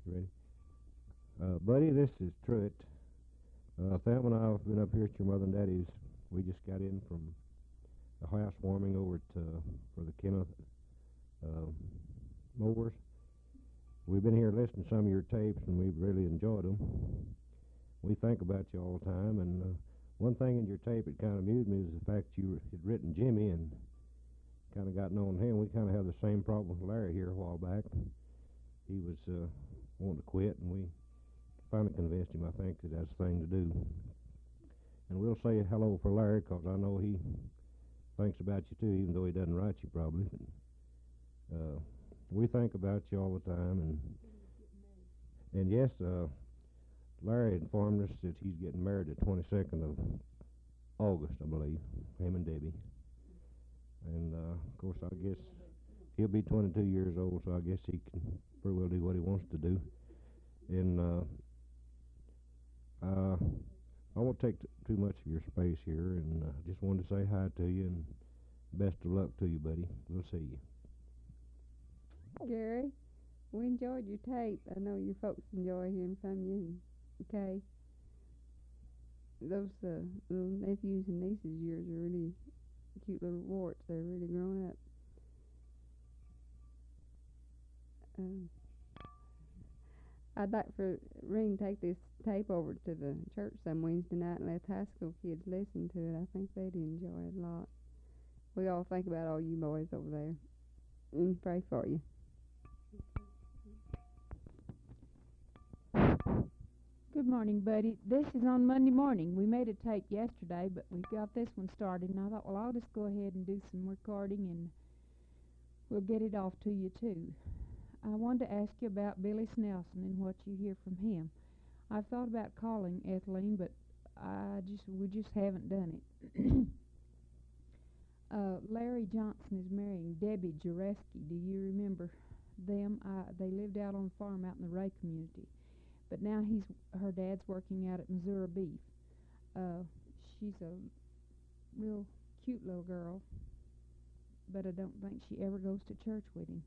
You ready? Buddy, this is Truett. Thelma and I have been up here at your mother and daddy's. We just got in from the housewarming over for the Kenneth uh, mowers. We've been here listening to some of your tapes, and we've really enjoyed them. We think about you all the time, and one thing in your tape that kind of amused me is the fact you had written Jimmy and kind of gotten on him. We kind of have the same problem with Larry here a while back. He was wanting to quit, and we finally convinced him, I think, that that's the thing to do. And we'll say hello for Larry, because I know he thinks about you too, even though he doesn't write you probably. Uh, we think about you all the time, and yes, Larry informed us that he's getting married the 22nd of August, I believe, him and Debbie. And of course, I guess he'll be 22 years old, so I guess he can pretty well do what he wants to do. And uh, I won't take too much of your space here, and just wanted to say hi to you and best of luck to you, buddy. We'll see you. Gary, we enjoyed your tape. I know your folks enjoy hearing from you. Okay, those little nephews and nieces of yours are really cute little warts. They're really growing up. Um, I'd like for Ring to take this tape over to the church some Wednesday night and let the high school kids listen to it. I think they'd enjoy it a lot. We all think about all you boys over there and pray for you. Good morning, buddy. This is on Monday morning. We made a tape yesterday, but we got this one started, and I thought, well, I'll just go ahead and do some recording, and we'll get it off to you, too. I wanted to ask you about Billy Snelson and what you hear from him. I've thought about calling Etheline, but we just haven't done it. Larry Johnson is marrying Debbie Jareski. Do you remember them? They lived out on a farm out in the Ray community. But now her dad's working out at Missouri Beef. She's a real cute little girl, but I don't think she ever goes to church with him.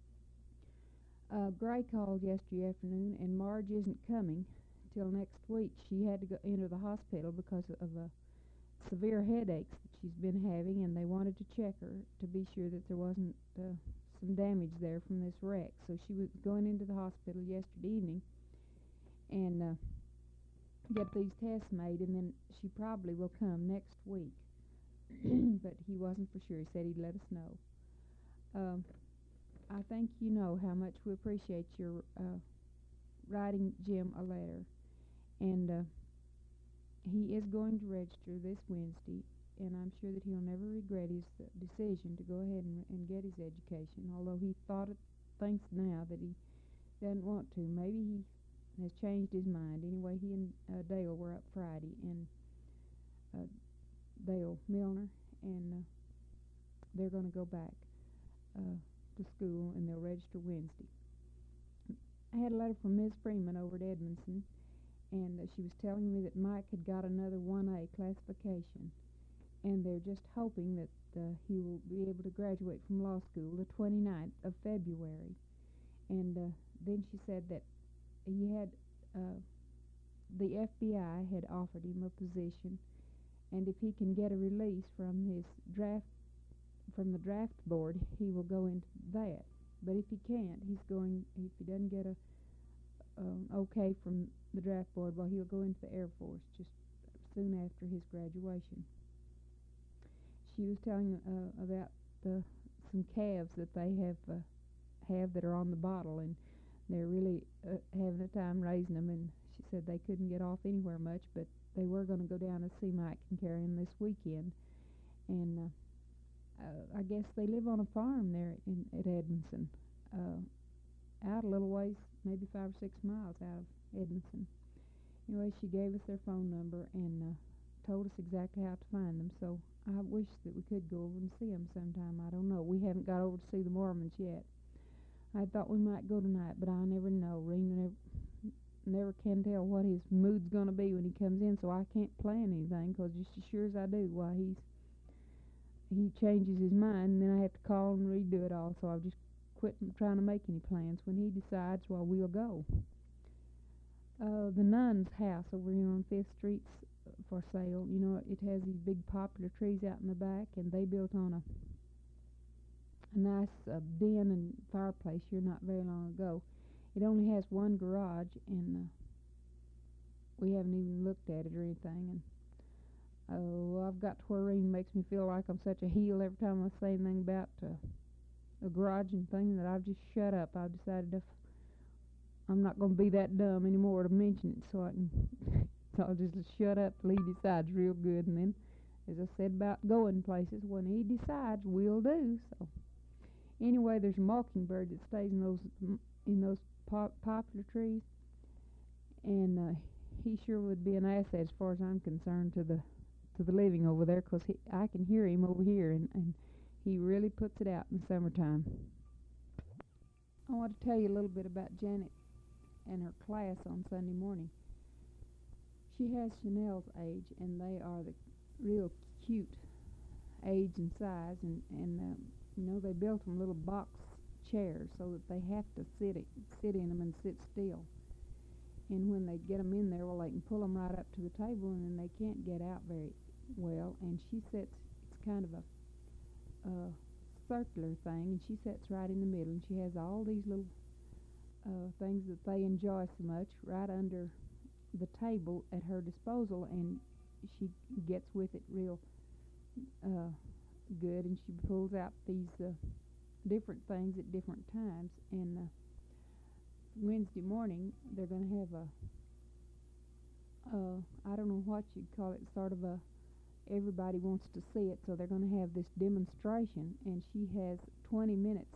Gray called yesterday afternoon, and Marge isn't coming till next week. She had to go into the hospital because of severe headaches that she's been having, and they wanted to check her to be sure that there wasn't some damage there from this wreck. So she was going into the hospital yesterday evening and get these tests made, and then she probably will come next week. But he wasn't for sure. He said he'd let us know. Um, I think you know how much we appreciate your writing Jim a letter, and he is going to register this Wednesday, and I'm sure that he'll never regret his decision to go ahead and get his education, although he thinks now that he doesn't want to. Maybe he has changed his mind. Anyway, he and Dale were up Friday, and Dale Milner, and they're going to go back to school, and they'll register Wednesday. I had a letter from Ms. Freeman over at Edmondson, and she was telling me that Mike had got another 1A classification, and they're just hoping that he will be able to graduate from law school the 29th of February. And then she said that he had the FBI had offered him a position, and if he can get a release from the draft board, he will go into that. But if he can't, if he doesn't get a okay from the draft board, well, he'll go into the Air Force just soon after his graduation. She was telling about some calves that they have that are on the bottle, and they're really having a time raising them, and she said they couldn't get off anywhere much, but they were going to go down to see Mike and carry him this weekend. And I guess they live on a farm there at Edmondson, out a little ways, maybe 5 or 6 miles out of Edmondson. Anyway, she gave us their phone number and told us exactly how to find them, so I wish that we could go over and see them sometime. I don't know. We haven't got over to see the Mormons yet. I thought we might go tonight, but I never know. Rena never can tell what his mood's going to be when he comes in, so I can't plan anything, because just as sure as I do, why, he changes his mind, and then I have to call and redo it all, so I've just quit trying to make any plans. When he decides, well, we'll go. The nun's house over here on 5th Street's for sale. You know, it has these big poplar trees out in the back, and they built on a nice den and fireplace here not very long ago. It only has one garage, and we haven't even looked at it or anything. And I've got to where Reen makes me feel like I'm such a heel every time I say anything about a garage and thing that I've just shut up. I've decided I'm not going to be that dumb anymore to mention it, so I'll just shut up till he decides real good. And then, as I said about going places, when he decides, we'll do. So anyway, there's a mockingbird that stays in those poplar trees, and he sure would be an asset as far as I'm concerned to the living over there, 'cause I can hear him over here, and he really puts it out in the summertime. I want to tell you a little bit about Janet and her class on Sunday morning. She has Chanel's age, and they are the real cute age and size, and you know, they built them little box chairs so that they have to sit in them and sit still. And when they get them in there, well, they can pull them right up to the table, and then they can't get out very well. And she sits, it's kind of a circular thing, and she sits right in the middle, and she has all these little things that they enjoy so much right under the table at her disposal, and she gets with it real good, and she pulls out these different things at different times. And Wednesday morning they're going to have I don't know what you'd call it, sort of everybody wants to see it, so they're going to have this demonstration, and she has 20 minutes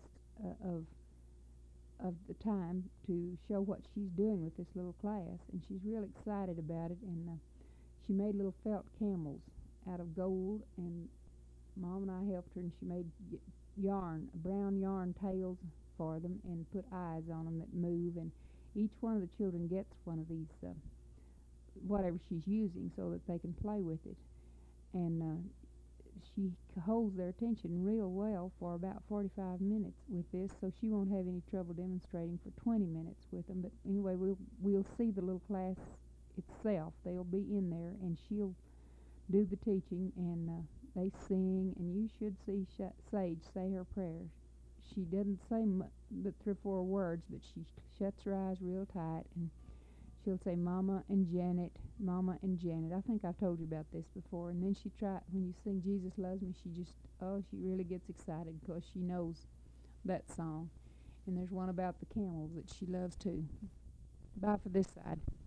of the time to show what she's doing with this little class, and she's real excited about it. And she made little felt camels out of gold, and Mom and I helped her, and she made brown yarn tails for them, and put eyes on them that move, and each one of the children gets one of these whatever she's using so that they can play with it. And she holds their attention real well for about 45 minutes with this, so she won't have any trouble demonstrating for 20 minutes with them. But anyway, we'll see the little class itself. They'll be in there, and she'll do the teaching, and they sing, and you should see Sage say her prayers. She doesn't say but 3 or 4 words, but she shuts her eyes real tight, and she'll say, "Mama and Janet, Mama and Janet." I think I've told you about this before. And then when you sing "Jesus Loves Me," she really gets excited because she knows that song. And there's one about the camels that she loves too. Bye for this side.